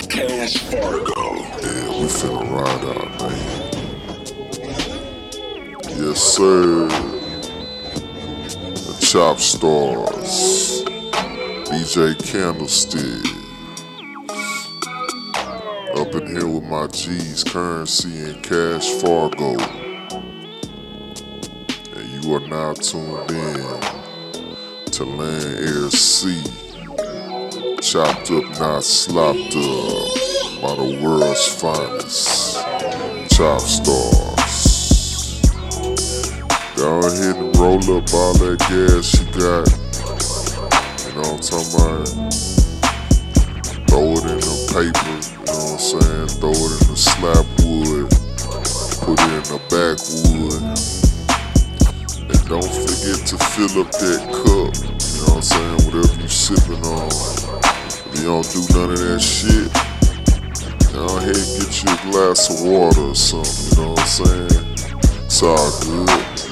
Cash Fargo. Yeah, we finna ride out, man. Yes, sir. The Chop Stars, DJ Candlestick. Up in here with my G's, Currency and Cash Fargo. And you are now tuned in to Land Air Sea. Chopped up, not slopped up, by the world's finest Chop Stars. Go ahead and roll up all that gas you got. You know what I'm talking about? Throw it in the paper, you know what I'm saying? Throw it in the slap wood, put it in the backwood. And don't forget to fill up that cup, you know what I'm saying? Whatever you sipping on. If you don't do none of that shit, go ahead and get you a glass of water or something, you know what I'm saying? It's all good.